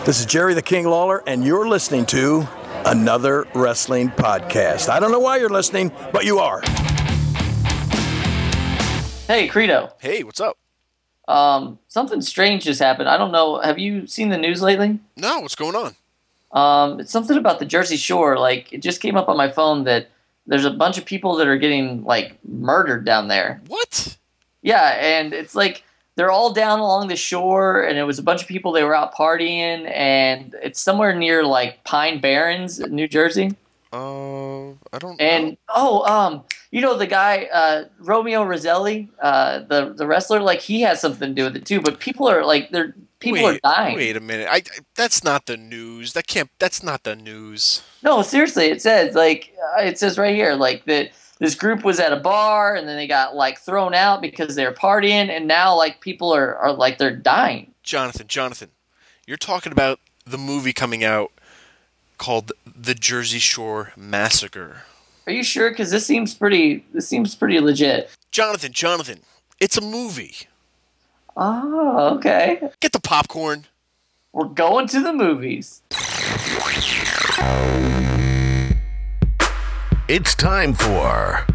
This is Jerry the King Lawler, and you're listening to Another Wrestling Podcast. I don't know why you're listening, but you are. Hey, Credo. Hey, what's up? Something strange just happened. I don't know. Have you seen the news lately? No, what's going on? It's something about the Jersey Shore. Like, it just came up on my phone that there's a bunch of people that are getting, like, murdered down there. What? Yeah, and it's like they're all down along the shore, and it was a bunch of people. They were out partying, and it's somewhere near, like, Pine Barrens, New Jersey. I don't know. And, you know the guy, Romeo Roselli, the wrestler, like, he has something to do with it, too. But people are, like, people are dying. Wait a minute. That's not the news. That's not the news. No, seriously, it says right here, like, that this group was at a bar, and then they got, like, thrown out because they were partying, and now, like, people are like, they're dying. Jonathan, you're talking about the movie coming out called The Jersey Shore Massacre. Are you sure? Because this seems pretty legit. Jonathan, it's a movie. Oh, okay. Get the popcorn. We're going to the movies. It's time for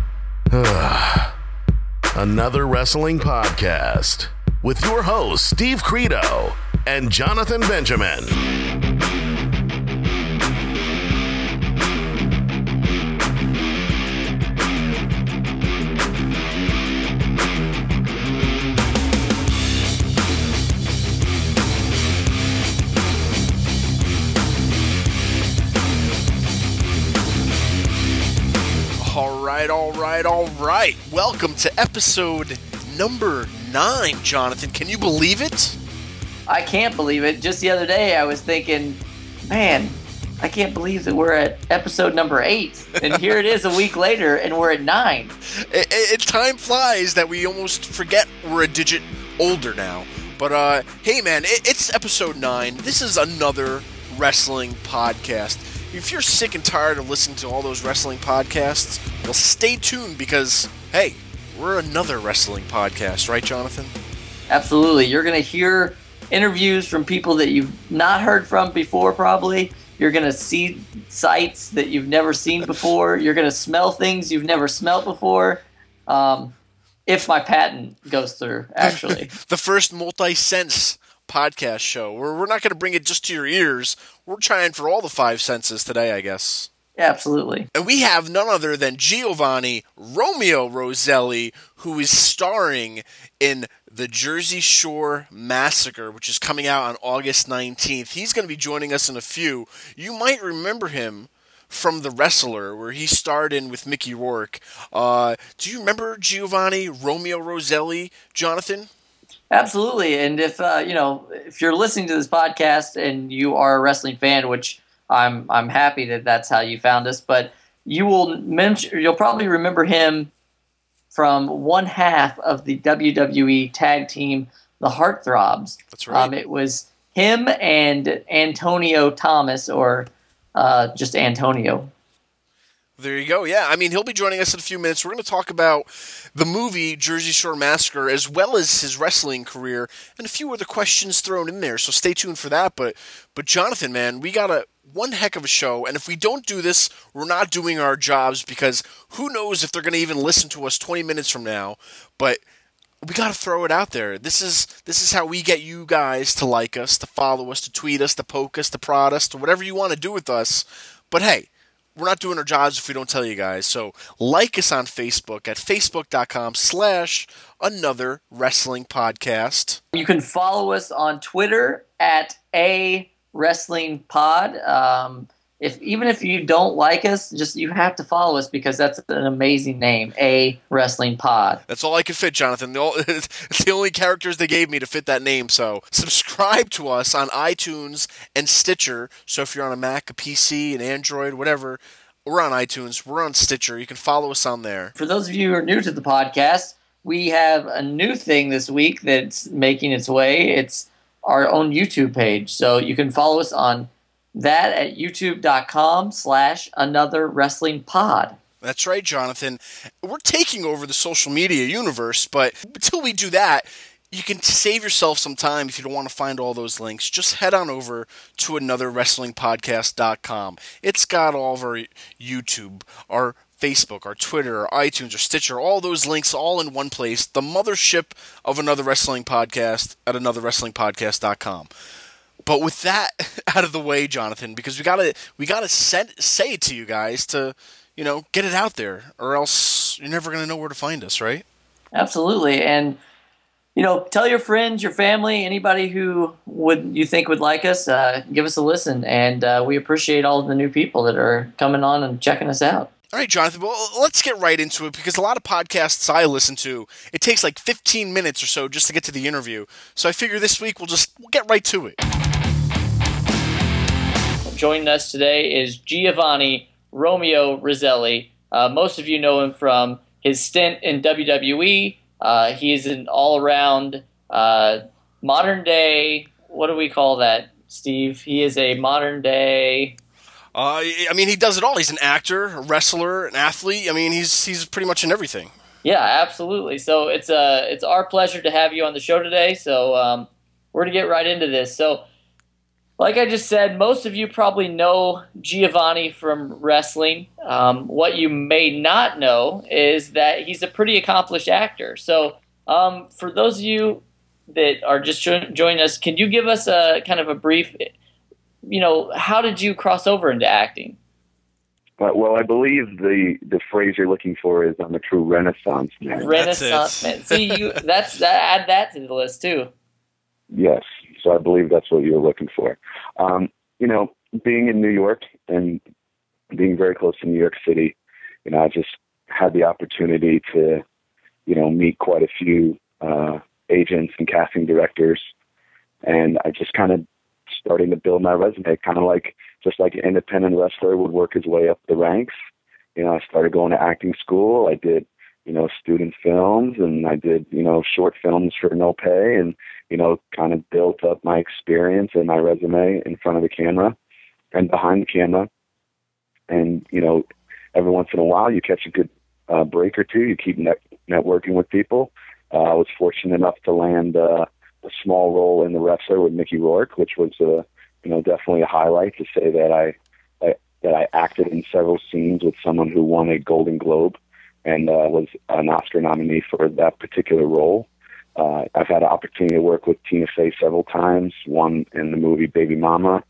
Another Wrestling Podcast with your hosts, Steve Credo and Jonathan Benjamin. All right. Welcome to episode number 9, Jonathan. Can you believe it? I can't believe it. Just the other day, I was thinking, man, I can't believe that we're at episode number 8. And here it is a week later, and we're at 9. Time flies that we almost forget we're a digit older now. But, hey, man, it's episode 9. This is Another Wrestling Podcast. If you're sick and tired of listening to all those wrestling podcasts, well, stay tuned because, hey, we're another wrestling podcast, right, Jonathan? Absolutely. You're going to hear interviews from people that you've not heard from before, probably. You're going to see sights that you've never seen before. You're going to smell things you've never smelt before. If my patent goes through, actually. The first multi-sense podcast show. We're not going to bring it just to your ears. We're trying for all the 5 senses today, I guess. Yeah, absolutely. And we have none other than Giovanni Romeo Roselli, who is starring in The Jersey Shore Massacre, which is coming out on August 19th. He's going to be joining us in a few. You might remember him from The Wrestler, where he starred in with Mickey Rourke. Do you remember Giovanni Romeo Roselli, Jonathan? Absolutely, and if you're listening to this podcast and you are a wrestling fan, which I'm happy that that's how you found us, but you'll probably remember him from one half of the WWE tag team, the Heartthrobs. That's right. It was him and Antonio Thomas, or just Antonio. There you go. Yeah, I mean, he'll be joining us in a few minutes. We're going to talk about the movie Jersey Shore Massacre, as well as his wrestling career, and a few other questions thrown in there. So stay tuned for that. But Jonathan, man, we got one heck of a show, and if we don't do this, we're not doing our jobs, because who knows if they're going to even listen to us 20 minutes from now. But we got to throw it out there. This is how we get you guys to like us, to follow us, to tweet us, to poke us, to prod us, to whatever you want to do with us. But hey, we're not doing our jobs if we don't tell you guys. So like us on Facebook at facebook.com/Another Wrestling Podcast. You can follow us on Twitter at A Wrestling Pod. Even if you don't like us, you have to follow us because that's an amazing name, A Wrestling Pod. That's all I could fit, Jonathan. It's the only characters they gave me to fit that name. So subscribe to us on iTunes and Stitcher. So if you're on a Mac, a PC, an Android, whatever, we're on iTunes. We're on Stitcher. You can follow us on there. For those of you who are new to the podcast, we have a new thing this week that's making its way. It's our own YouTube page. So you can follow us on that at youtube.com/Another Wrestling Pod. That's right, Jonathan. We're taking over the social media universe, but until we do that, you can save yourself some time if you don't want to find all those links. Just head on over to anotherwrestlingpodcast.com. It's got all of our YouTube, our Facebook, our Twitter, our iTunes, our Stitcher, all those links all in one place. The mothership of Another Wrestling Podcast at anotherwrestlingpodcast.com. But with that out of the way, Jonathan, because we gotta say it to you guys to, get it out there, or else you're never gonna know where to find us, right? Absolutely, and tell your friends, your family, anybody who you think would like us, give us a listen, and we appreciate all of the new people that are coming on and checking us out. All right, Jonathan, well, let's get right into it, because a lot of podcasts I listen to, it takes like 15 minutes or so just to get to the interview. So I figure this week we'll get right to it. Joining us today is Giovanni Romeo Rizzelli. Most of you know him from his stint in WWE. He is an all-around modern-day, what do we call that, Steve? He is a modern-day... he does it all. He's an actor, a wrestler, an athlete. He's pretty much in everything. Yeah, absolutely. So it's our pleasure to have you on the show today. So we're going to get right into this. So like I just said, most of you probably know Giovanni from wrestling. What you may not know is that he's a pretty accomplished actor. So for those of you that are just joining us, can you give us a kind of a brief, how did you cross over into acting? Well, I believe the phrase you're looking for is I'm a true Renaissance man. Renaissance man. See, add that to the list too. Yes. So I believe that's what you're looking for. Being in New York and being very close to New York City, I just had the opportunity to, meet quite a few agents and casting directors. And I just kind of starting to build my resume, kind of like an independent wrestler would work his way up the ranks. I started going to acting school. I did, student films, and I did, short films for no pay, and, kind of built up my experience and my resume in front of the camera and behind the camera. And, every once in a while you catch a good break or two. You keep networking with people. I was fortunate enough to land a small role in The Wrestler with Mickey Rourke, which was, definitely a highlight to say that I acted in several scenes with someone who won a Golden Globe and was an Oscar nominee for that particular role. I've had an opportunity to work with Tina Fey several times, one in the movie Baby Mama.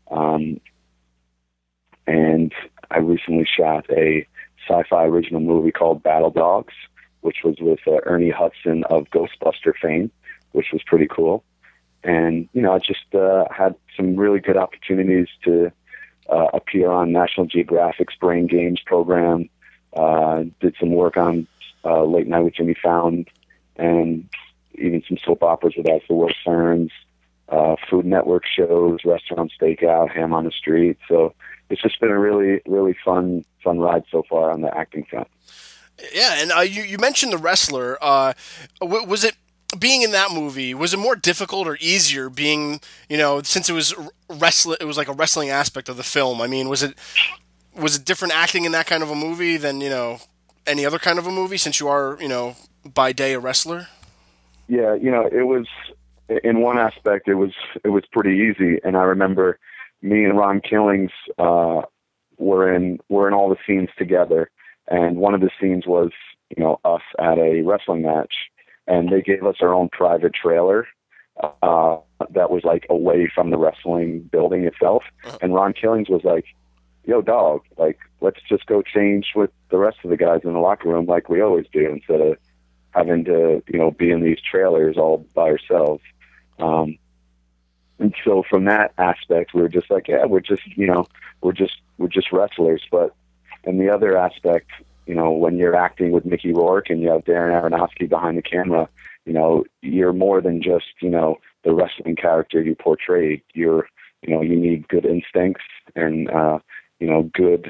And I recently shot a sci-fi original movie called Battle Dogs, which was with Ernie Hudson of Ghostbuster fame, which was pretty cool. And, I just had some really good opportunities to appear on National Geographic's Brain Games program, did some work on Late Night with Jimmy Fallon, and even some soap operas with As the World Turns, Food Network shows, Restaurant Stakeout, Ham on the Street. So it's just been a really, really fun ride so far on the acting front. Yeah, and you mentioned The Wrestler. Was it, being in that movie, was it more difficult or easier being, since it was it was like a wrestling aspect of the film? Was it different acting in that kind of a movie than, any other kind of a movie, since you are, by day a wrestler? Yeah, it was, in one aspect, it was pretty easy. And I remember me and Ron Killings were in all the scenes together. And one of the scenes was, us at a wrestling match. And they gave us our own private trailer that was like away from the wrestling building itself. And Ron Killings was like, yo, dog, like, let's just go change with the rest of the guys in the locker room like we always do, instead of having to, be in these trailers all by ourselves. And so from that aspect, we were just like, yeah, we're just wrestlers. But in the other aspect, when you're acting with Mickey Rourke and you have Darren Aronofsky behind the camera, you're more than just, the wrestling character you portrayed. You need good instincts and, good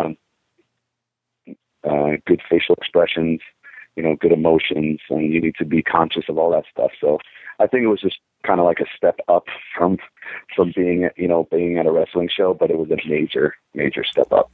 facial expressions, good emotions, and you need to be conscious of all that stuff. So I think it was just kind of like a step up from being at a wrestling show, but it was a major step up.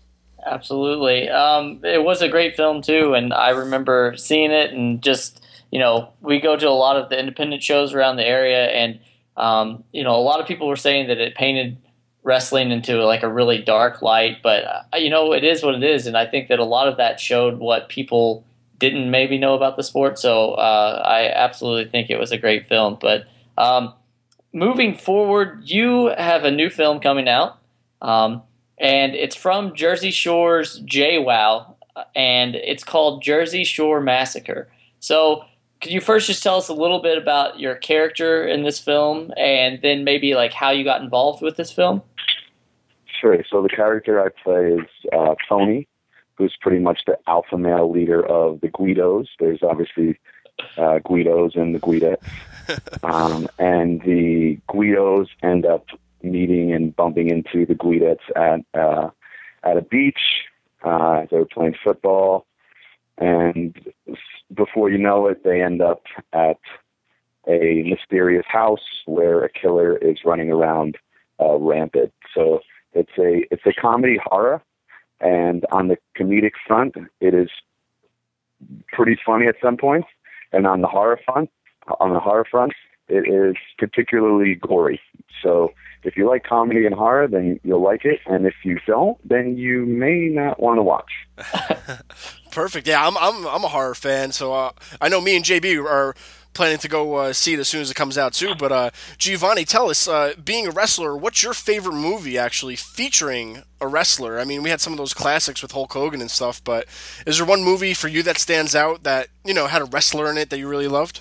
Absolutely. It was a great film too, and I remember seeing it and just we go to a lot of the independent shows around the area, and a lot of people were saying that it painted wrestling into like a really dark light, but it is what it is, and I think that a lot of that showed what people didn't maybe know about the sport. So I absolutely think it was a great film. But moving forward, you have a new film coming out, and it's from Jersey Shore's JWoww, and it's called Jersey Shore Massacre. So could you first just tell us a little bit about your character in this film, and then maybe like how you got involved with this film? Sure. So the character I play is Tony, who's pretty much the alpha male leader of the Guidos. There's obviously Guidos and the Guidettes. And the Guidos end up meeting and bumping into the Guidettes at a beach. They were playing football. And before you know it, they end up at a mysterious house where a killer is running around rampant. So it's a comedy horror, and on the comedic front, it is pretty funny at some points, and on the horror front, it is particularly gory. So if you like comedy and horror, then you'll like it, and if you don't, then you may not want to watch. Perfect. Yeah, I'm a horror fan, so I know me and JB are planning to go see it as soon as it comes out too. But Giovanni, tell us, being a wrestler, what's your favorite movie actually featuring a wrestler? I mean, we had some of those classics with Hulk Hogan and stuff, but is there one movie for you that stands out that had a wrestler in it that you really loved?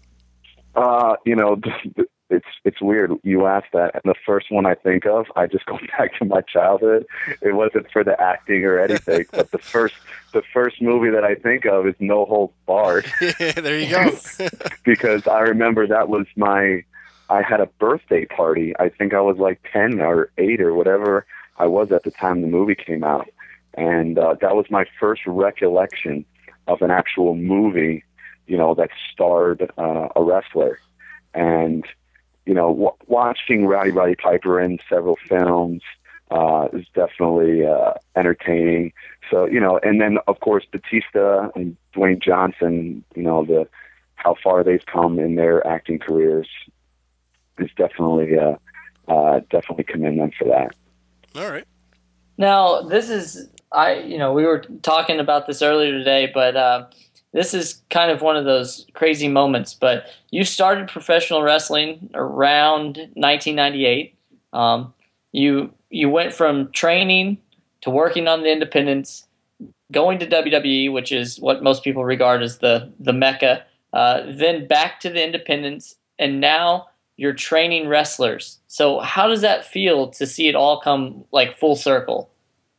It's weird. You asked that, and the first one I think of, I just go back to my childhood. It wasn't for the acting or anything, but the first movie that I think of is No Holds Barred. There you go. Because I remember that was I had a birthday party. I think I was like 10 or 8 or whatever I was at the time the movie came out, and that was my first recollection of an actual movie, that starred a wrestler. And watching Rowdy Piper in several films is definitely entertaining. So, and then, of course, Batista and Dwayne Johnson, how far they've come in their acting careers is definitely commend them for that. All right. Now, this is, we were talking about this earlier today, but this is kind of one of those crazy moments, but you started professional wrestling around 1998. You went from training to working on the independents, going to WWE, which is what most people regard as the Mecca, then back to the independents, and now you're training wrestlers. So how does that feel to see it all come like full circle?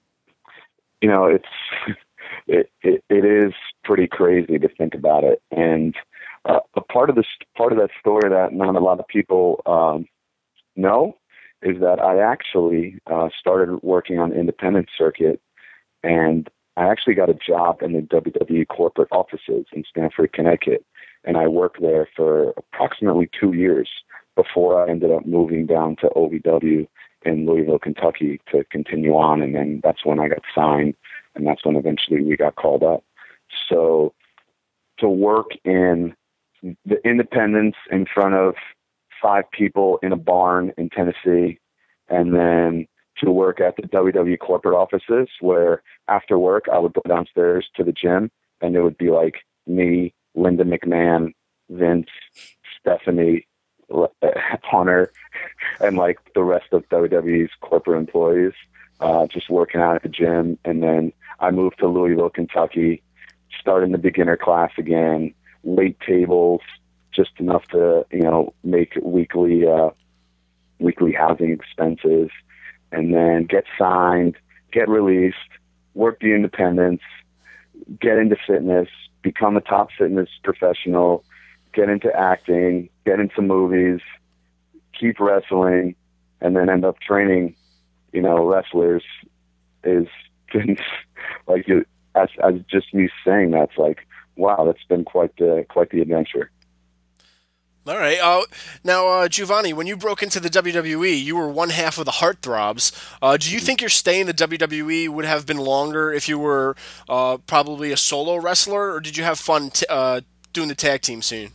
It is pretty crazy to think about it, and a part of that story that not a lot of people know is that I actually started working on the independent circuit, and I actually got a job in the WWE corporate offices in Stamford, Connecticut, and I worked there for approximately 2 years before I ended up moving down to OVW in Louisville, Kentucky to continue on, and then that's when I got signed, and that's when eventually we got called up. So to work in the independents in front of 5 people in a barn in Tennessee, and then to work at the WWE corporate offices where after work I would go downstairs to the gym and it would be like me, Linda McMahon, Vince, Stephanie, Hunter, and like the rest of WWE's corporate employees just working out at the gym. And then I moved to Louisville, Kentucky, starting the beginner class again, wait tables, just enough to, make weekly housing expenses, and then get signed, get released, work the independents, get into fitness, become a top fitness professional, get into acting, get into movies, keep wrestling, and then end up training, wrestlers is like, as just me saying that's like, wow, that's been quite the adventure. All right. Now, Giovanni, when you broke into the WWE, you were one half of the Heartthrobs. Do you think your stay in the WWE would have been longer if you were probably a solo wrestler, or did you have fun doing the tag team scene?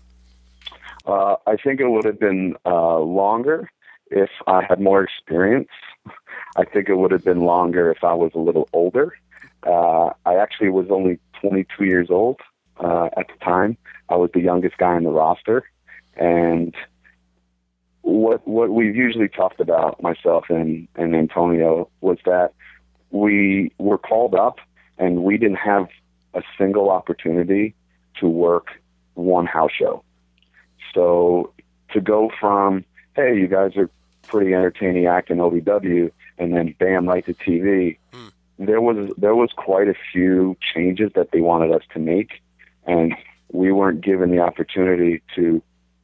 I think it would have been longer if I had more experience. I think it would have been longer if I was a little older. I actually was only 22 years old at the time. I was the youngest guy in the roster. And what we've usually talked about, myself and Antonio, was that we were called up and we didn't have a single opportunity to work one house show. So to go from, hey, you guys are pretty entertaining act in OVW, and then bam, right to TV, there was quite a few changes that they wanted us to make, and we weren't given the opportunity to,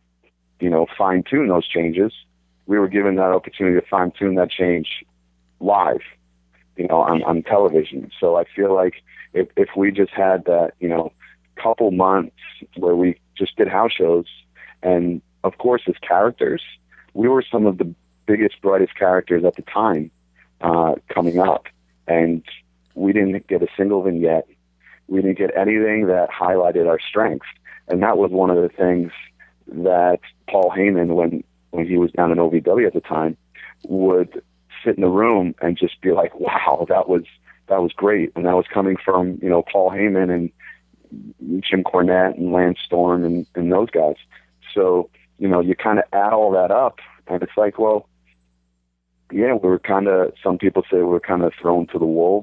fine tune those changes. We were given that opportunity to fine tune that change live, on television. So I feel like if we just had that, couple months where we just did house shows, and of course as characters, we were some of the biggest, brightest characters at the time coming up, and we didn't get a single vignette. We didn't get anything that highlighted our strengths, and that was one of the things that Paul Heyman, when he was down in OVW at the time, would sit in the room and just be like, wow, that was great. And that was coming from, Paul Heyman and Jim Cornette and Lance Storm and those guys. So, you kind of add all that up, and it's like, well, yeah, some people say we're kind of thrown to the wolves.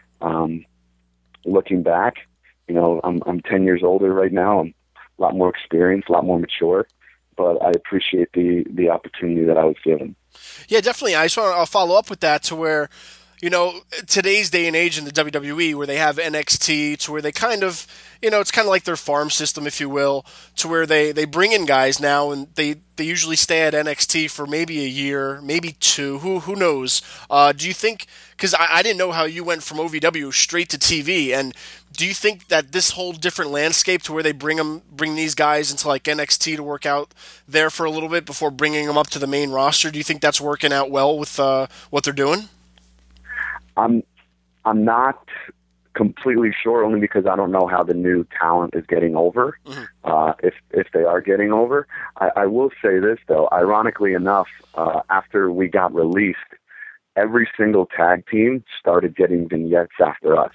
Looking back, I'm 10 years older right now. I'm a lot more experienced, a lot more mature, but I appreciate the opportunity that I was given. Yeah, definitely. I just want to follow up with that to where, today's day and age in the WWE, where they have NXT, to where they kind of, it's kind of like their farm system, if you will, to where they bring in guys now, and they usually stay at NXT for maybe a year, maybe two, who knows? Do you think, because I didn't know how you went from OVW straight to TV, and do you think that this whole different landscape to where they bring these guys into like NXT to work out there for a little bit before bringing them up to the main roster, do you think that's working out well with what they're doing? I'm not completely sure, only because I don't know how the new talent is getting over, if they are getting over. I will say this, though. Ironically enough, after we got released, every single tag team started getting vignettes after us.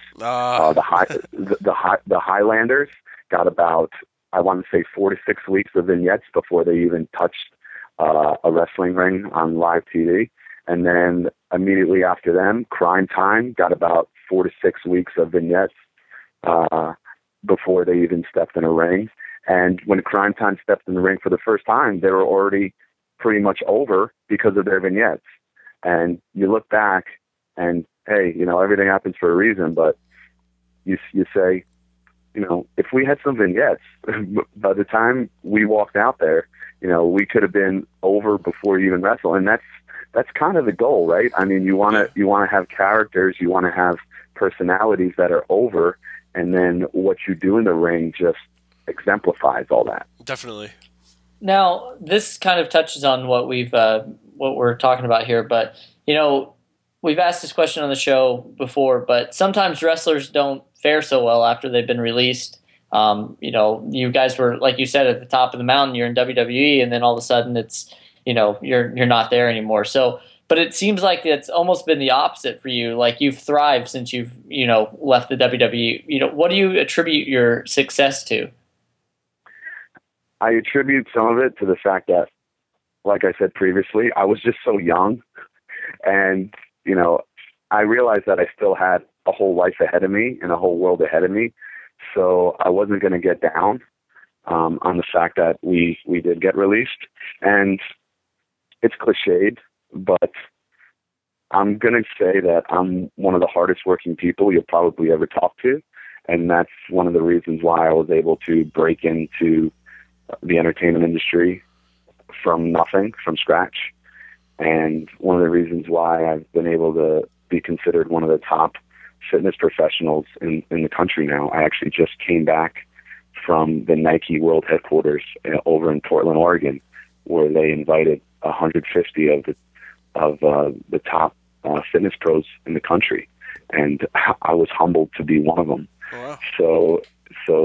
The Highlanders got about, I want to say, 4 to 6 weeks of vignettes before they even touched a wrestling ring on live TV. And then immediately after them, Crime Time got about 4 to 6 weeks of vignettes before they even stepped in a ring. And when Crime Time stepped in the ring for the first time, they were already pretty much over because of their vignettes. And you look back and, hey, everything happens for a reason, but you say, if we had some vignettes, by the time we walked out there, we could have been over before you even wrestle. And that's kind of the goal, right? I mean, you want to have characters, you want to have personalities that are over, and then what you do in the ring just exemplifies all that. Definitely. Now, this kind of touches on what we're talking about here, but we've asked this question on the show before, but sometimes wrestlers don't fare so well after they've been released. You guys were, like you said, at the top of the mountain. You're in WWE, and then all of a sudden it's you're not there anymore. So, but it seems like it's almost been the opposite for you. Like you've thrived since you've left the WWE. What do you attribute your success to? I attribute some of it to the fact that, like I said previously, I was just so young, and I realized that I still had a whole life ahead of me and a whole world ahead of me. So I wasn't going to get down on the fact that we did get released. And it's cliched, but I'm going to say that I'm one of the hardest working people you'll probably ever talk to. And that's one of the reasons why I was able to break into the entertainment industry from nothing, from scratch. And one of the reasons why I've been able to be considered one of the top fitness professionals in the country now. I actually just came back from the Nike World Headquarters over in Portland, Oregon, where they invited 150 of the top fitness pros in the country, and I was humbled to be one of them. Wow. So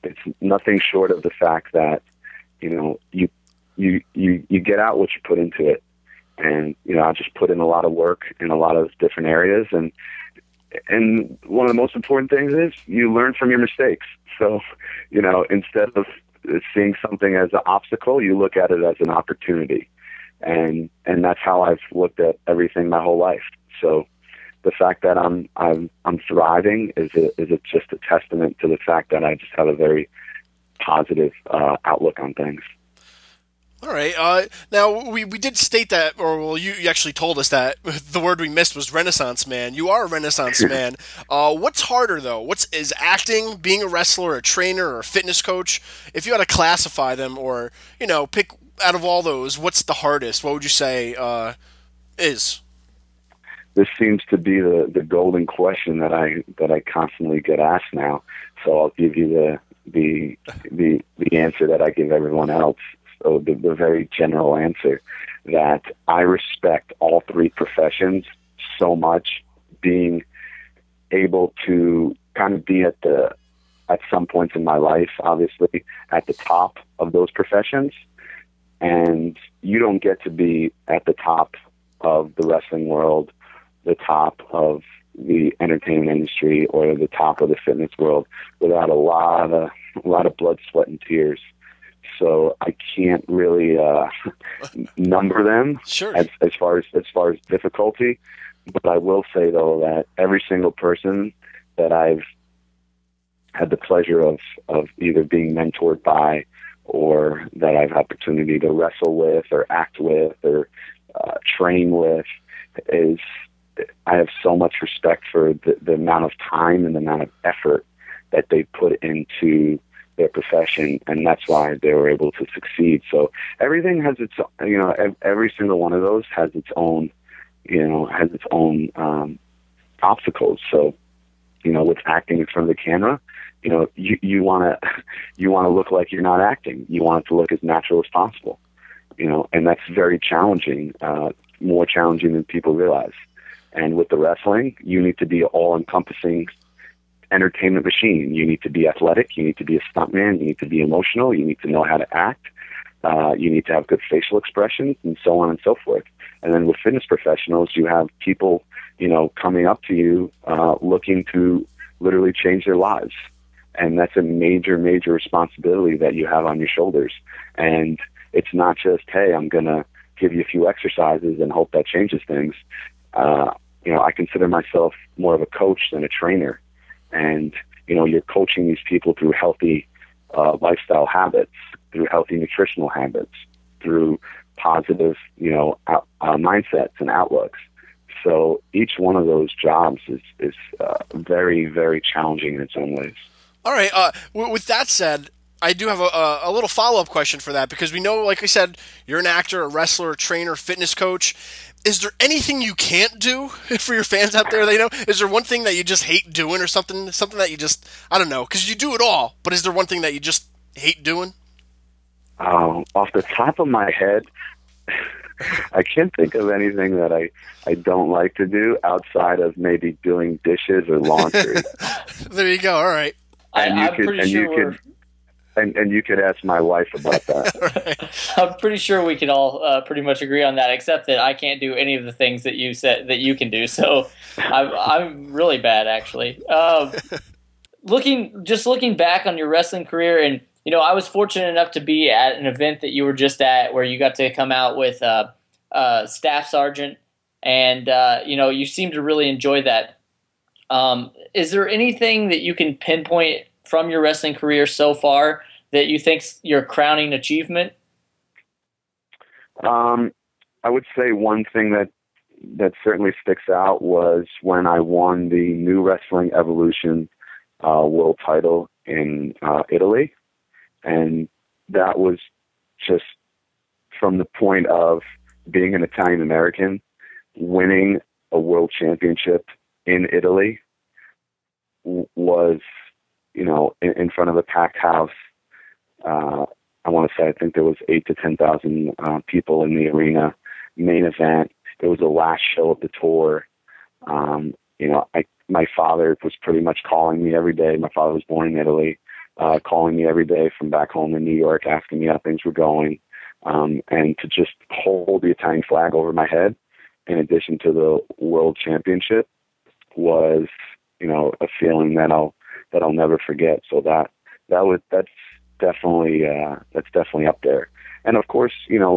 it's nothing short of the fact that, you know, you get out what you put into it. And, you know, I just put in a lot of work in a lot of different areas. And one of the most important things is you learn from your mistakes. So, you know, instead of seeing something as an obstacle, you look at it as an opportunity. And that's how I've looked at everything my whole life. So the fact that I'm thriving is just a testament to the fact that I just have a very positive outlook on things. All right. Now, we did state that, or well, you actually told us that the word we missed was Renaissance man. You are a Renaissance man. What's harder, though? Is acting, being a wrestler, a trainer, or a fitness coach? If you had to classify them or, you know, pick out of all those, what's the hardest? What would you say is? This seems to be the golden question that I constantly get asked now. So I'll give you the answer that I give everyone else. So the very general answer that I respect all three professions so much, being able to kind of be at some points in my life, obviously, at the top of those professions. And you don't get to be at the top of the wrestling world, the top of the entertainment industry, or the top of the fitness world without a lot of blood, sweat, and tears. So I can't really number them sure. as far as difficulty, but I will say though that every single person that I've had the pleasure of either being mentored by, or that I've had opportunity to wrestle with, or act with, or train with, I have so much respect for the amount of time and the amount of effort that they put into their profession, and that's why they were able to succeed. So everything has its, you know, every single one of those has its own, you know, obstacles. So, you know, with acting in front of the camera, you know, you want to look like you're not acting. You want it to look as natural as possible, you know, and that's very challenging, more challenging than people realize. And with the wrestling, you need to be all-encompassing entertainment machine. You need to be athletic. You need to be a stuntman. You need to be emotional. You need to know how to act. You need to have good facial expressions, and so on and so forth. And then with fitness professionals, you have people, you know, coming up to you, looking to literally change their lives. And that's a major, major responsibility that you have on your shoulders. And it's not just, hey, I'm going to give you a few exercises and hope that changes things. You know, I consider myself more of a coach than a trainer. And, you know, you're coaching these people through healthy lifestyle habits, through healthy nutritional habits, through positive, you know, mindsets and outlooks. So each one of those jobs is very, very challenging in its own ways. All right. With that said, I do have a little follow-up question for that, because we know, like I said, you're an actor, a wrestler, a trainer, fitness coach. Is there anything you can't do for your fans out there? They know. Is there one thing that you just hate doing, or something that you just, I don't know, because you do it all, but is there one thing that you just hate doing? Off the top of my head, I can't think of anything that I don't like to do outside of maybe doing dishes or laundry. There you go. All right. I'm pretty sure And you could ask my wife about that. Right. I'm pretty sure we can all pretty much agree on that, except that I can't do any of the things that you said that you can do. So I'm really bad, actually. Looking back on your wrestling career, and you know, I was fortunate enough to be at an event that you were just at, where you got to come out with staff sergeant, and you know, you seem to really enjoy that. Is there anything that you can pinpoint from your wrestling career so far that you think's your crowning achievement? I would say one thing that certainly sticks out was when I won the New Wrestling Evolution world title in Italy. And that was just from the point of being an Italian American, winning a world championship in Italy was, you know, in front of a packed house. I want to say, I think there was 8,000 to 10,000 people in the arena. Main event. It was the last show of the tour. You know, my father was pretty much calling me every day. My father was born in Italy. calling me every day from back home in New York, asking me how things were going, and to just hold the Italian flag over my head, in addition to the World Championship, was, a feeling that I'll never forget. So that's definitely up there. And of course,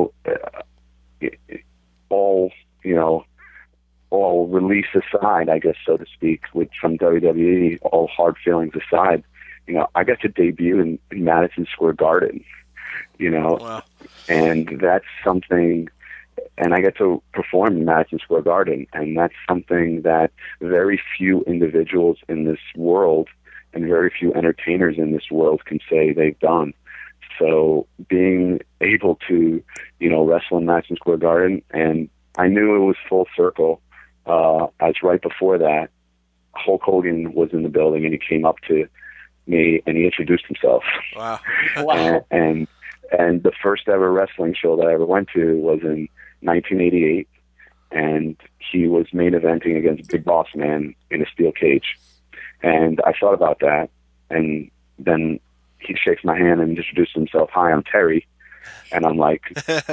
all release aside, I guess, so to speak, from WWE, all hard feelings aside, I got to debut in Madison Square Garden, Wow. and that's something, and I get to perform in Madison Square Garden, and that's something that very few individuals in this world and very few entertainers in this world can say they've done. So being able to, wrestle in Madison Square Garden, and I knew it was full circle, as right before that, Hulk Hogan was in the building, and he came up to me and he introduced himself. Wow. Wow. And the first ever wrestling show that I ever went to was in 1988, and he was main eventing against Big Boss Man in a steel cage. And I thought about that, and then he shakes my hand and introduces himself. Hi, I'm Terry. And I'm like,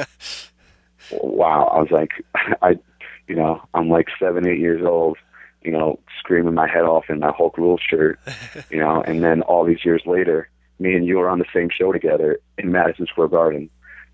wow. I was like, I'm like 7, 8 years old, screaming my head off in my Hulk Rules shirt, and then all these years later, me and you are on the same show together in Madison Square Garden.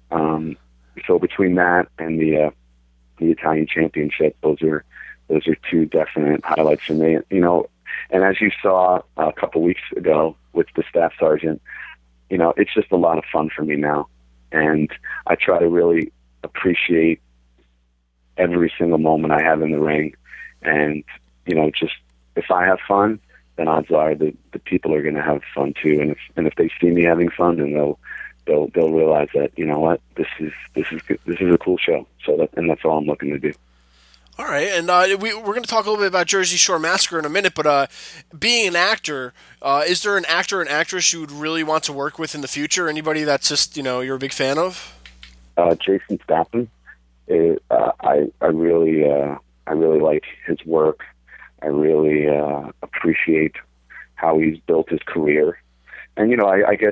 So between that and the Italian Championship, those are two definite highlights for me. And as you saw a couple weeks ago with the Staff Sergeant, it's just a lot of fun for me now, and I try to really appreciate every single moment I have in the ring, and just if I have fun, then odds are the people are going to have fun too, and if they see me having fun, then they'll realize that this is a cool show. So that's all I'm looking to do. All right, and we're going to talk a little bit about Jersey Shore Massacre in a minute, but being an actor, is there an actor and actress you would really want to work with in the future? Anybody that's just you're a big fan of? Jason Statham. I really like his work. I really appreciate how he's built his career, and I guess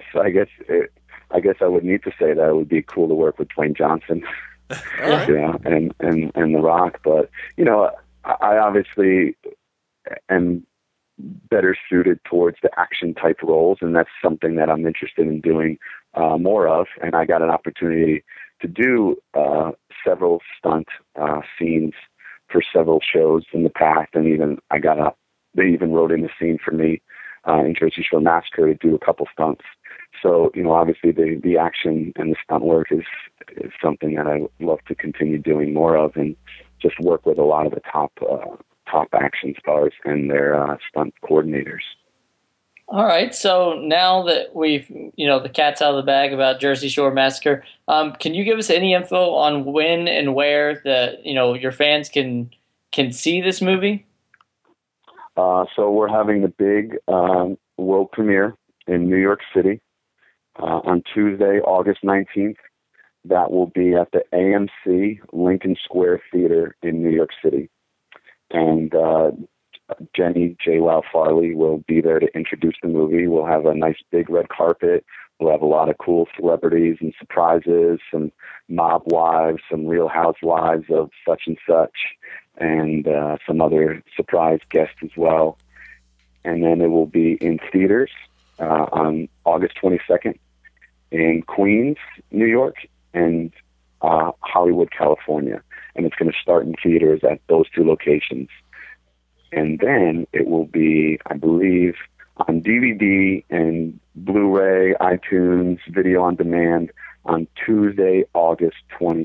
I would need to say that it would be cool to work with Dwayne Johnson. Right. And The Rock, but I obviously am better suited towards the action type roles, and that's something that I'm interested in doing more of. And I got an opportunity to do several stunt scenes for several shows in the past, and they even wrote in a scene for me in Jersey Shore Massacre to do a couple stunts. So, obviously the action and the stunt work is something that I would love to continue doing more of, and just work with a lot of the top action stars and their stunt coordinators. All right. So now that we've, the cat's out of the bag about Jersey Shore Massacre, can you give us any info on when and where your fans can see this movie? So we're having the big world premiere in New York City on Tuesday, August 19th. That will be at the AMC Lincoln Square Theater in New York City. And Jenny J. Wow Farley will be there to introduce the movie. We'll have a nice big red carpet. We'll have a lot of cool celebrities and surprises, some mob wives, some real housewives of such and such, and some other surprise guests as well. And then it will be in theaters on August 22nd in Queens, New York, and Hollywood, California. And it's going to start in theaters at those two locations. And then it will be, I believe, on DVD and Blu-ray, iTunes, video on demand on Tuesday, August 26th.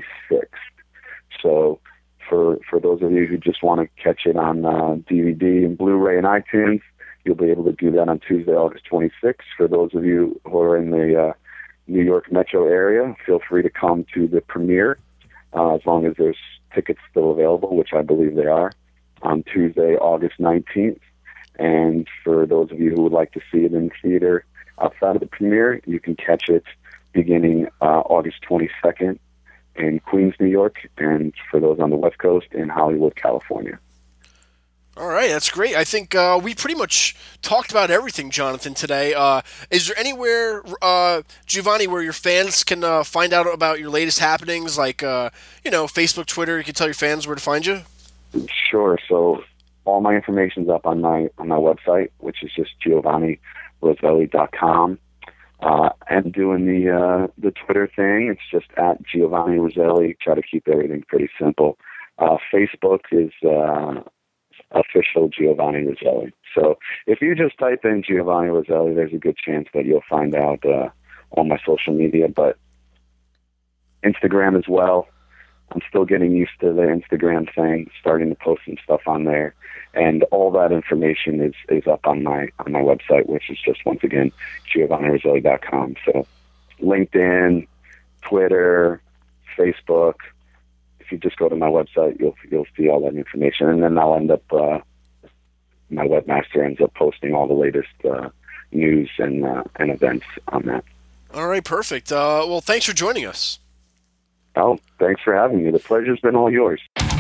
So for those of you who just want to catch it on DVD and Blu-ray and iTunes, you'll be able to do that on Tuesday, August 26th. For those of you who are in the New York metro area, feel free to come to the premiere, as long as there's tickets still available, which I believe they are, on Tuesday, August 19th. And for those of you who would like to see it in theater outside of the premiere, you can catch it beginning August 22nd in Queens, New York, and for those on the West Coast, in Hollywood, California. All right, that's great. I think we pretty much talked about everything, Jonathan, today. Is there anywhere, Giovanni, where your fans can find out about your latest happenings, like Facebook, Twitter? You can tell your fans where to find you. Sure. So all my information's up on my website, which is just GiovanniRoselli.com. And doing the Twitter thing, it's just at Giovanni Roselli. Try to keep everything pretty simple. Facebook is official Giovanni Roselli. So if you just type in Giovanni Roselli, there's a good chance that you'll find out on my social media. But Instagram as well. I'm still getting used to the Instagram thing, starting to post some stuff on there. And all that information is up on my website, which is just, once again, GiovanniRoselli.com. So LinkedIn, Twitter, Facebook. If you just go to my website, you'll see all that information. And then I'll end up, my webmaster ends up posting all the latest news and events on that. All right, perfect. Well, thanks for joining us. Oh, thanks for having me. The pleasure's been all yours.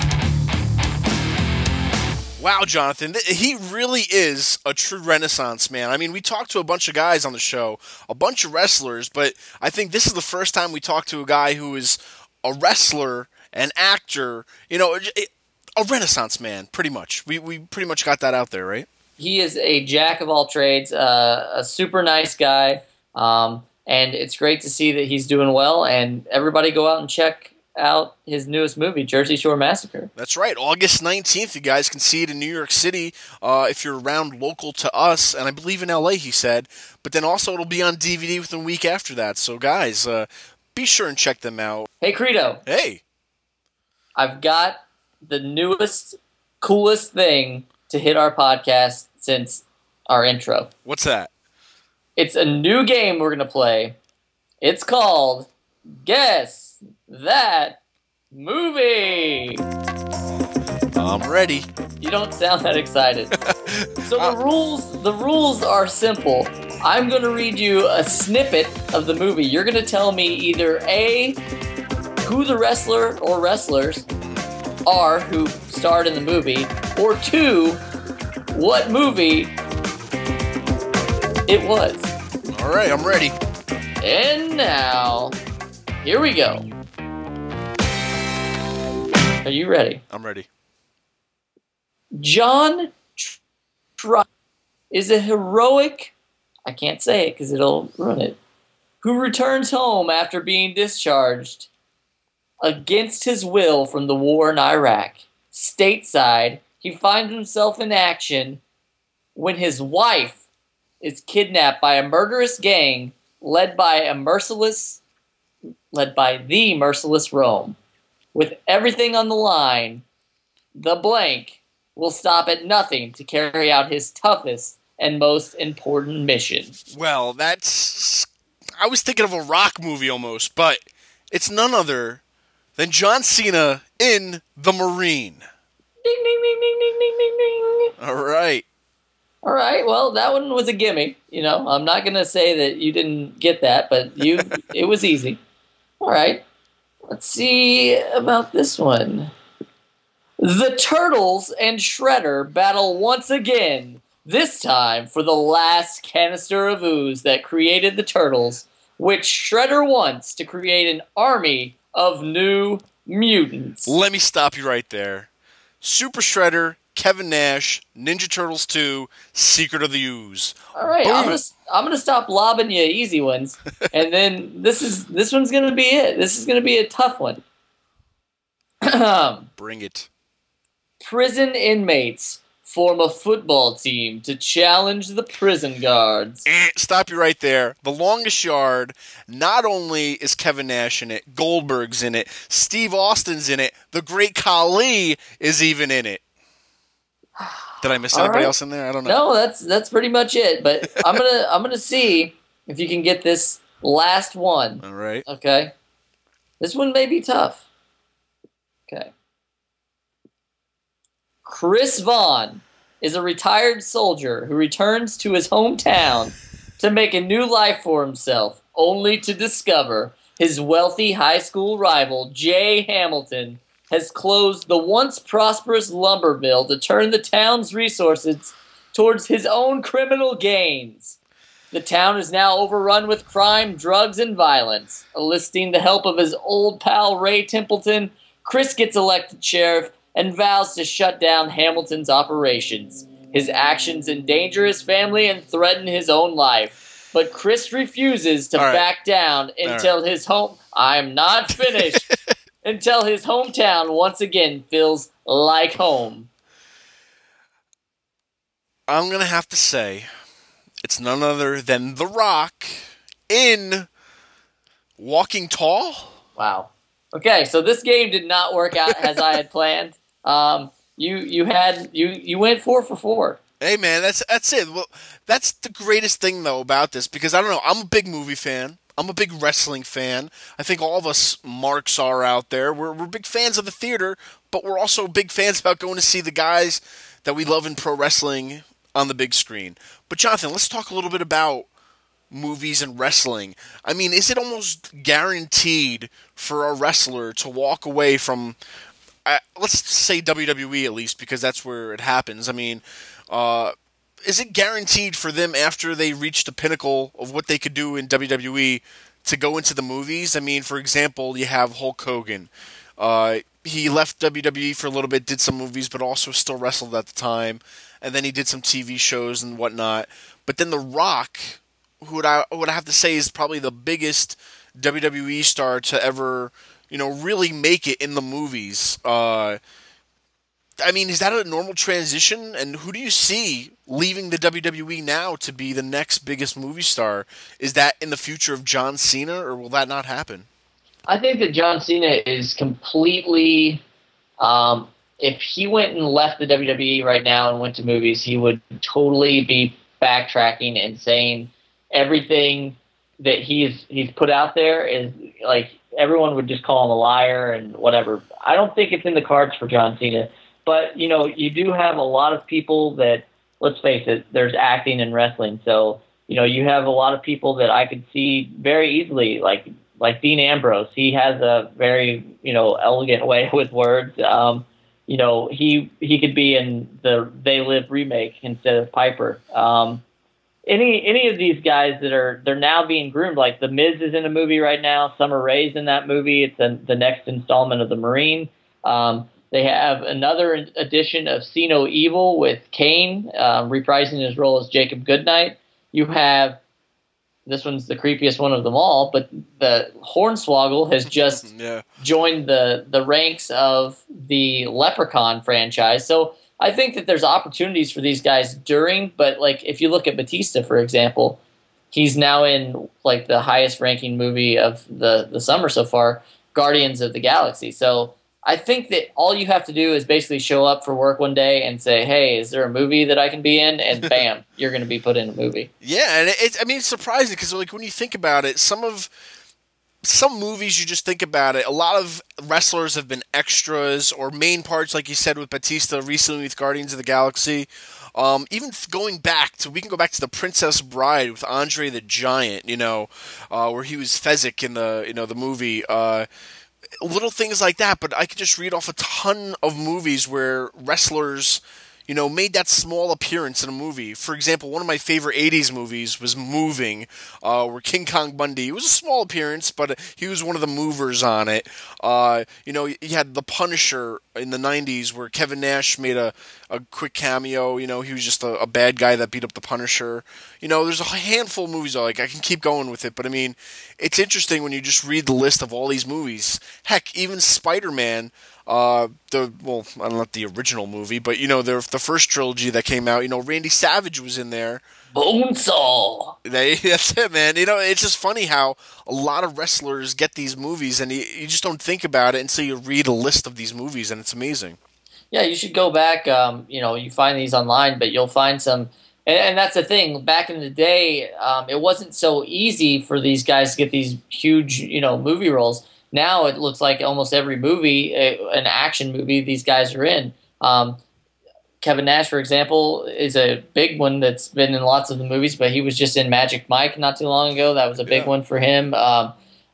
Wow, Jonathan, he really is a true Renaissance man. I mean, we talked to a bunch of guys on the show, a bunch of wrestlers, but I think this is the first time we talked to a guy who is a wrestler, an actor, a Renaissance man, pretty much. We pretty much got that out there, right? He is a jack of all trades, a super nice guy, and it's great to see that he's doing well, and everybody go out and check out his newest movie, Jersey Shore Massacre. That's right. August 19th, you guys can see it in New York City if you're around local to us, and I believe in LA, he said. But then also it'll be on DVD within a week after that. So guys, be sure and check them out. Hey, Credo. Hey. I've got the newest, coolest thing to hit our podcast since our intro. What's that? It's a new game we're going to play. It's called Guess That Movie. I'm ready. You don't sound that excited. So the rules are simple. I'm going to read you a snippet of the movie. You're going to tell me either A, who the wrestler or wrestlers are who starred in the movie, or 2, what movie it was. All right, I'm ready. And now, here we go. Are you ready? I'm ready. John Truck is a heroic, I can't say it because it'll ruin it, who returns home after being discharged against his will from the war in Iraq. Stateside, he finds himself in action when his wife is kidnapped by a murderous gang led by the merciless Rome. With everything on the line, the blank will stop at nothing to carry out his toughest and most important mission. Well, I was thinking of a rock movie almost, but it's none other than John Cena in The Marine. Ding, ding, ding, ding, ding, ding, ding, ding. All right. All right, well, that one was a gimme. I'm not going to say that you didn't get that, but it was easy. All right, let's see about this one. The Turtles and Shredder battle once again, this time for the last canister of ooze that created the Turtles, which Shredder wants to create an army of new mutants. Let me stop you right there. Super Shredder, Kevin Nash, Ninja Turtles 2, Secret of the Ooze. All right, I'm gonna stop lobbing you easy ones, and then this one's gonna be it. This is gonna be a tough one. Bring it. Prison inmates form a football team to challenge the prison guards. Stop you right there. The Longest Yard, not only is Kevin Nash in it, Goldberg's in it, Steve Austin's in it, the Great Khali is even in it. Did I miss anybody else in there? I don't know. No, that's pretty much it. But I'm gonna see if you can get this last one. All right. Okay. This one may be tough. Okay. Chris Vaughn is a retired soldier who returns to his hometown to make a new life for himself, only to discover his wealthy high school rival, Jay Hamilton, has closed the once prosperous lumber mill to turn the town's resources towards his own criminal gains. The town is now overrun with crime, drugs, and violence. Enlisting the help of his old pal Ray Templeton, Chris gets elected sheriff and vows to shut down Hamilton's operations. His actions endanger his family and threaten his own life. But Chris refuses to back down until his home... I'm not finished. Until his hometown once again feels like home. I'm going to have to say... it's none other than The Rock in Walking Tall. Wow. Okay, so this game did not work out as I had planned. You went 4 for 4. Hey man, that's it. Well, that's the greatest thing though about this, because I don't know, I'm a big movie fan. I'm a big wrestling fan. I think all of us marks are out there. We're big fans of the theater, but we're also big fans about going to see the guys that we love in pro wrestling on the big screen. But Jonathan, let's talk a little bit about movies and wrestling. I mean, is it almost guaranteed for a wrestler to walk away from, let's say WWE at least, because that's where it happens. I mean, is it guaranteed for them after they reach the pinnacle of what they could do in WWE to go into the movies? I mean, for example, you have Hulk Hogan. He left WWE for a little bit, did some movies, but also still wrestled at the time. And then he did some TV shows and whatnot. But then The Rock, who I would have to say is probably the biggest WWE star to ever, really make it in the movies. I mean, is that a normal transition? And who do you see leaving the WWE now to be the next biggest movie star? Is that in the future of John Cena, or will that not happen? I think that John Cena is completely... if he went and left the WWE right now and went to movies, he would totally be backtracking and saying everything that he's put out there is like everyone would just call him a liar and whatever. I don't think it's in the cards for John Cena, but you do have a lot of people that, let's face it, there's acting and wrestling, so you have a lot of people that I could see very easily, like Dean Ambrose. He has a very elegant way with words. He could be in the They Live remake instead of Piper. Any of these guys they're now being groomed. Like The Miz is in a movie right now. Summer Rae's in that movie. It's the next installment of The Marine. They have another edition of See No Evil with Kane reprising his role as Jacob Goodnight. You have, this one's the creepiest one of them all, but the Hornswoggle has just joined the ranks of the Leprechaun franchise. So I think that there's opportunities for these guys but like if you look at Batista, for example, he's now in like the highest ranking movie of the summer so far, Guardians of the Galaxy. So I think that all you have to do is basically show up for work one day and say, hey, is there a movie that I can be in? And bam, you're going to be put in a movie. Yeah, and it's surprising because like when you think about it, some movies you just think about it, a lot of wrestlers have been extras or main parts, like you said with Batista recently with Guardians of the Galaxy. Even going back we can go back to The Princess Bride with Andre the Giant, where he was Fezzik in the movie. Little things like that, but I could just read off a ton of movies where wrestlers, made that small appearance in a movie. For example, one of my favorite 80s movies was Moving, where King Kong Bundy, it was a small appearance, but he was one of the movers on it. You had The Punisher in the 90s where Kevin Nash made a quick cameo. He was just a bad guy that beat up the Punisher. There's a handful of movies, I can keep going with it, but I mean, it's interesting when you just read the list of all these movies. Heck, even Spider-Man, not the original movie, but the first trilogy that came out, Randy Savage was in there. Bonesaw. That's it, man. It's just funny how a lot of wrestlers get these movies, and you just don't think about it until you read a list of these movies, and it's amazing. Yeah, you should go back. You find these online, but you'll find some. And that's the thing. Back in the day, it wasn't so easy for these guys to get these huge, movie roles. Now it looks like almost every movie, an action movie, these guys are in. Kevin Nash, for example, is a big one that's been in lots of the movies, but he was just in Magic Mike not too long ago. That was a big one for him.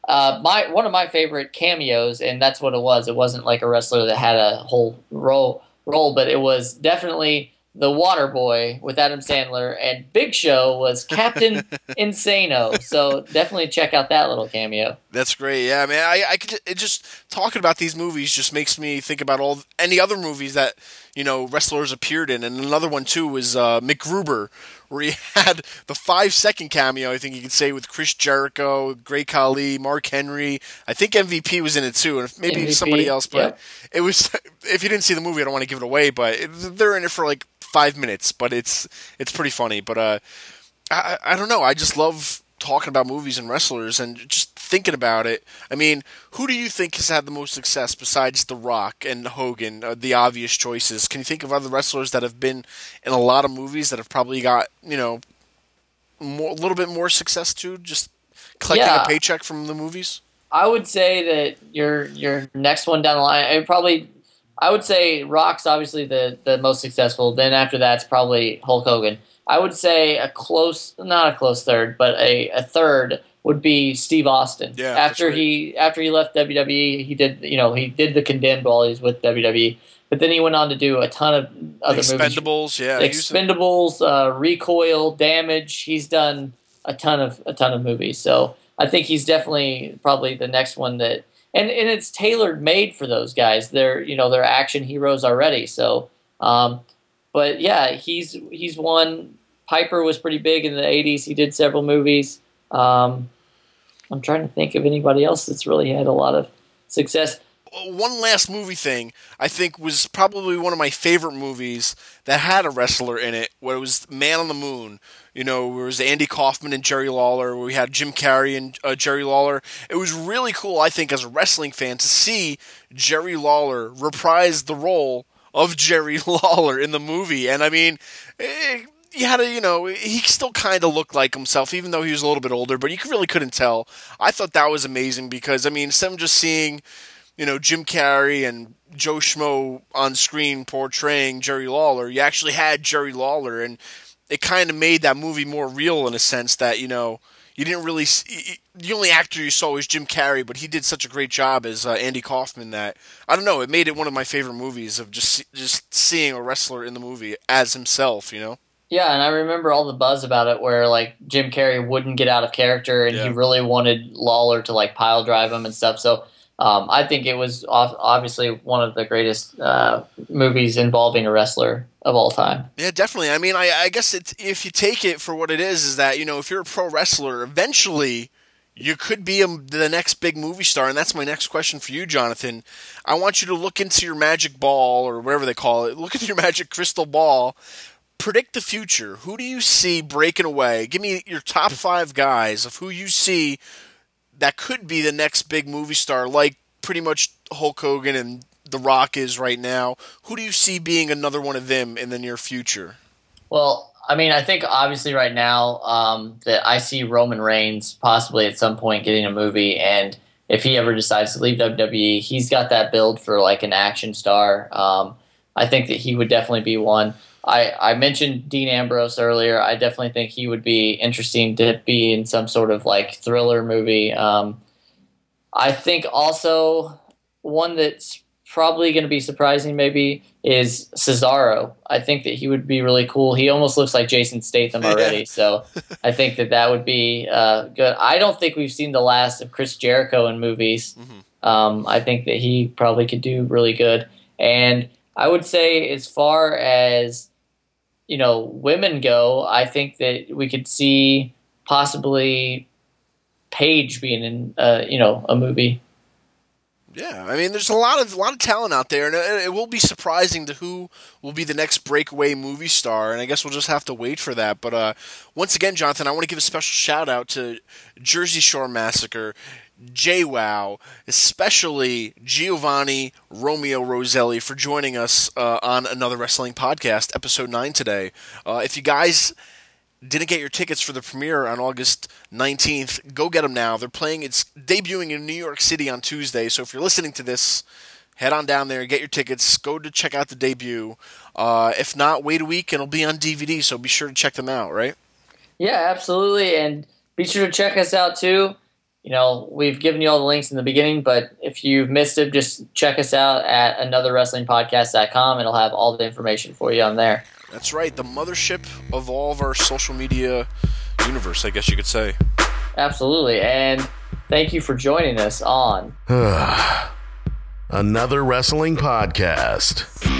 one of my favorite cameos, and that's what it was. It wasn't like a wrestler that had a whole role, but it was definitely the Water Boy with Adam Sandler, and Big Show was Captain Insano. So definitely check out that little cameo. That's great. Yeah, man. I could just talking about these movies just makes me think about any other movies that wrestlers appeared in, and another one too was MacGruber, where he had the 5-second cameo. I think you could say with Chris Jericho, Great Khali, Mark Henry. I think MVP was in it too, and maybe MVP, somebody else. But yep. It was. If you didn't see the movie, I don't want to give it away, but they're in it for like 5 minutes, but it's pretty funny. But I don't know. I just love talking about movies and wrestlers and just thinking about it. I mean, who do you think has had the most success besides The Rock and Hogan, the obvious choices? Can you think of other wrestlers that have been in a lot of movies that have probably got, a little bit more success too, just collecting a paycheck from the movies? I would say that your next one down the line, I would say Rock's obviously the most successful. Then after that's probably Hulk Hogan. I would say not a close third, but a third would be Steve Austin. Yeah, after he left WWE, he did the Condemned while he was with WWE, but then he went on to do a ton of other Expendables, movies. yeah, Expendables, Recoil, Damage. He's done a ton of movies. So I think he's definitely probably the next one that, and it's tailor made for those guys. They're action heroes already. So, but yeah, he's one. Piper was pretty big in the 80s. He did several movies. I'm trying to think of anybody else that's really had a lot of success. One last movie thing I think was probably one of my favorite movies that had a wrestler in it, where it was Man on the Moon. Where it was Andy Kaufman and Jerry Lawler, where we had Jim Carrey and Jerry Lawler. It was really cool, I think, as a wrestling fan, to see Jerry Lawler reprise the role of Jerry Lawler in the movie. And I mean, you had he still kind of looked like himself, even though he was a little bit older, but you really couldn't tell. I thought that was amazing because, I mean, instead of just seeing, Jim Carrey and Joe Schmo on screen portraying Jerry Lawler, you actually had Jerry Lawler, and it kind of made that movie more real in a sense that, you didn't really see, the only actor you saw was Jim Carrey, but he did such a great job as Andy Kaufman that, I don't know, it made it one of my favorite movies of just seeing a wrestler in the movie as himself, Yeah, and I remember all the buzz about it where, like, Jim Carrey wouldn't get out of character, and he really wanted Lawler to, like, pile drive him and stuff. So I think it was obviously one of the greatest movies involving a wrestler of all time. Yeah, definitely. I mean, I guess if you take it for what it is that, if you're a pro wrestler, eventually you could be the next big movie star, and that's my next question for you, Jonathan. I want you to look into your magic ball, or whatever they call it. Look into your magic crystal ball. Predict the future. Who do you see breaking away? Give me your top 5 guys of who you see that could be the next big movie star, like pretty much Hulk Hogan and The Rock is right now. Who do you see being another one of them in the near future? Well, I mean, I think obviously right now that I see Roman Reigns possibly at some point getting a movie, and if he ever decides to leave WWE, he's got that build for like an action star. I think that he would definitely be one. I mentioned Dean Ambrose earlier. I definitely think he would be interesting to be in some sort of like thriller movie. I think also one that's probably going to be surprising maybe is Cesaro. I think that he would be really cool. He almost looks like Jason Statham already, so I think that would be good. I don't think we've seen the last of Chris Jericho in movies. Mm-hmm. I think that he probably could do really good. And I would say as far as women go, I think that we could see possibly Paige being in, a movie. Yeah, I mean, there's a lot of talent out there, and it will be surprising to who will be the next breakaway movie star, and I guess we'll just have to wait for that. But once again, Jonathan, I want to give a special shout out to Jersey Shore Massacre, JWoww, especially Giovanni Romeo Roselli for joining us on Another Wrestling Podcast, episode 9 today. If you guys didn't get your tickets for the premiere on August 19th, go get them now. It's debuting in New York City on Tuesday, so if you're listening to this, head on down there, get your tickets, go to check out the debut. If not, wait a week and it'll be on DVD, so be sure to check them out, right? Yeah, absolutely, and be sure to check us out too. we've given you all the links in the beginning, but if you've missed it, just check us out at anotherwrestlingpodcast.com. It'll have all the information for you on there. That's right, the mothership of all of our social media universe, I guess you could say. Absolutely, and thank you for joining us on Another Wrestling Podcast.